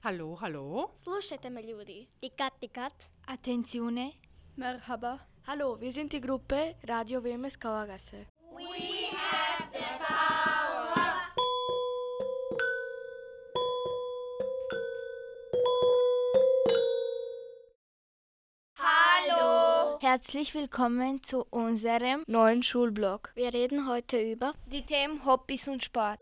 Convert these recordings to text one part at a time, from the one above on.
Hallo, hallo. Слушайте ме, ljudi. Tikat. Attenzione. Merhaba. Hallo, wir sind die Gruppe Radio WMS Kauagasse. Herzlich willkommen zu unserem neuen Schulblog. Wir reden heute über Die Themen Hobbys und Sport.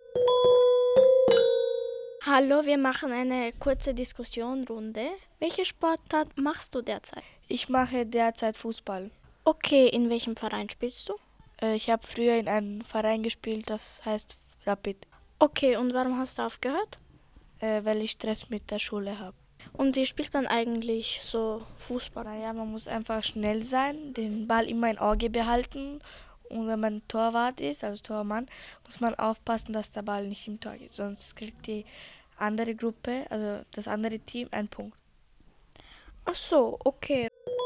Hallo, wir machen eine kurze Diskussionrunde. Welche Sportart machst du derzeit? Ich mache derzeit Fußball. Okay, in welchem Verein spielst du? Ich habe früher in einem Verein gespielt, das heißt Rapid, Okay, und warum hast du aufgehört? weil ich Stress mit der Schule habe. Und wie spielt man eigentlich so Fußball? Naja, man muss einfach schnell sein, den Ball immer im Auge behalten. Und wenn man Torwart ist, also Tormann, muss man aufpassen, dass der Ball nicht im Tor geht. Sonst kriegt die andere Gruppe, also das andere Team, einen Punkt. Ach so, okay.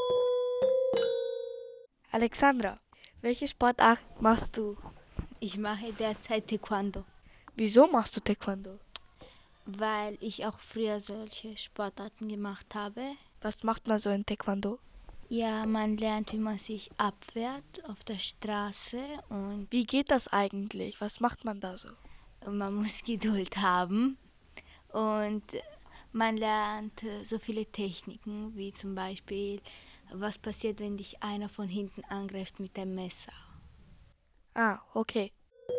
Alexandra, welche Sportart machst du? Ich mache derzeit Taekwondo, Wieso machst du Taekwondo? weil ich auch früher solche Sportarten gemacht habe. Was macht man so in Taekwondo? Ja, man lernt, wie man sich abwehrt auf der Straße und Wie geht das eigentlich? Was macht man da so? man muss Geduld haben. Und man lernt so viele Techniken, wie zum Beispiel, was passiert, wenn dich einer von hinten angreift mit dem Messer. Ah, okay.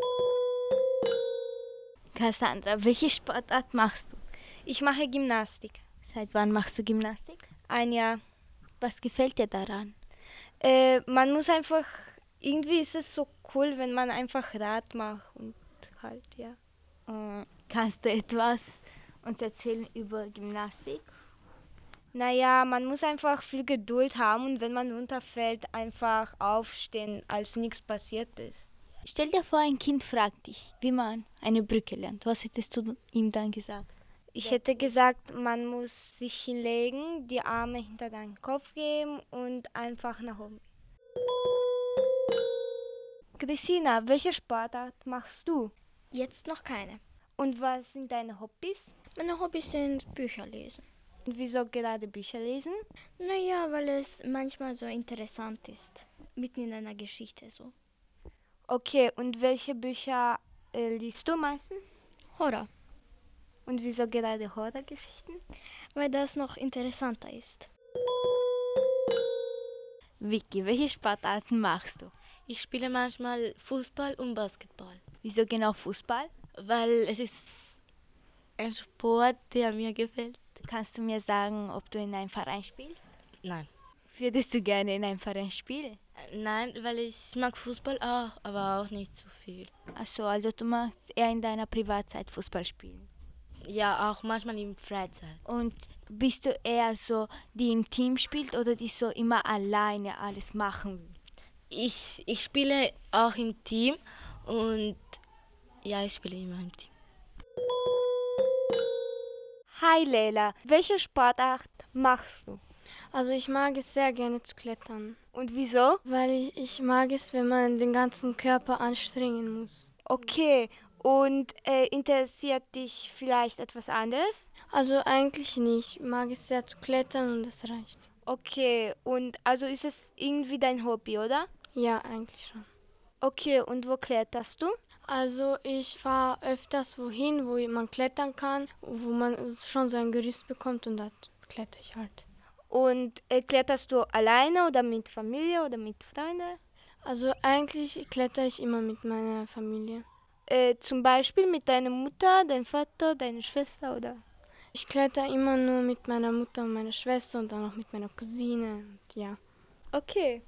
Cassandra, welche Sportart machst du? Ich mache Gymnastik. Seit wann machst du Gymnastik? Ein Jahr. Was gefällt dir daran? Man muss einfach, irgendwie ist es so cool, wenn man einfach Rad macht und halt, ja. Kannst du etwas uns erzählen über Gymnastik? Naja, man muss einfach viel Geduld haben und wenn man runterfällt, einfach aufstehen, als nichts passiert ist. Stell dir vor, ein Kind fragt dich, wie man eine Brücke lernt. Was hättest du ihm dann gesagt? Ich hätte gesagt, man muss sich hinlegen, die Arme hinter deinen Kopf geben und einfach nach oben. Christina, welche Sportart machst du? jetzt noch keine. Und was sind deine Hobbys? Meine Hobbys sind Bücher lesen. Und wieso gerade Bücher lesen? Naja, weil es manchmal so interessant ist. Mitten in einer Geschichte so. Okay, und welche Bücher liest du meistens? Horror, Und wieso gerade Horrorgeschichten? weil das noch interessanter ist. Vicky, welche Sportarten machst du? Ich spiele manchmal Fußball und Basketball, Wieso genau Fußball? weil es ist ein Sport, der mir gefällt. Kannst du mir sagen, ob du in einem Verein spielst? Nein. Würdest du gerne in einem Verein spielen? Nein, weil ich mag Fußball auch, aber auch nicht zu viel. Achso, also du magst eher in deiner Privatzeit Fußball spielen. Ja, auch manchmal in Freizeit. Und bist du eher so, die im Team spielt oder die so immer alleine alles machen will? Ich spiele auch im Team und ja, ich spiele immer im Team. Hi Leila, welche Sportart machst du? Also ich mag es sehr gerne zu klettern, Und wieso? weil ich mag es, wenn man den ganzen Körper anstrengen muss. Okay, und interessiert dich vielleicht etwas anderes? Also eigentlich nicht. Ich mag es sehr zu klettern und das reicht. Okay, und also ist es irgendwie dein Hobby, oder? Ja, eigentlich schon. Okay, und wo kletterst du? Also ich fahre öfters wohin, wo man klettern kann, wo man schon so ein Gerüst bekommt und da kletter ich halt. Und kletterst du alleine oder mit Familie oder mit Freunden? Also eigentlich kletter ich immer mit meiner Familie. Zum Beispiel mit deiner Mutter, deinem Vater, deiner Schwester oder? Ich kletter immer nur mit meiner Mutter und meiner Schwester und dann auch mit meiner Cousine. Und ja. Okay.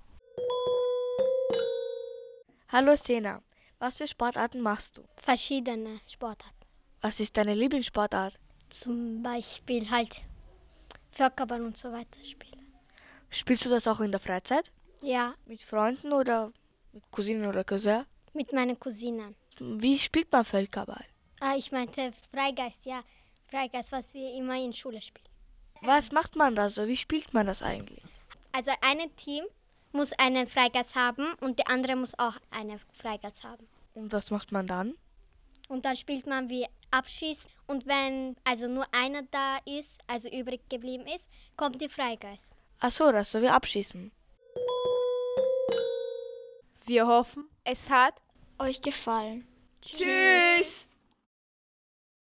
Hallo Sena, was für Sportarten machst du? Verschiedene Sportarten. Was ist deine Lieblingssportart? Zum Beispiel halt Völkerball und so weiter spielen. Spielst du das auch in der Freizeit? Ja, Mit Freunden oder mit Cousinen oder Cousin? mit meinen Cousinen. Wie spielt man Völkerball? Ich meinte Freigeist, ja. Freigeist, was wir immer in Schule spielen. Was macht man da so? Wie spielt man das eigentlich? Also ein Team muss einen Freigeist haben und der andere muss auch einen Freigeist haben. Und was macht man dann? Und dann spielt man wie Abschießen. Und wenn also nur einer da ist, also übrig geblieben ist, kommt die Freigeist. Ach so, das so wie Abschießen. Wir hoffen, es hat Euch gefallen. Tschüss!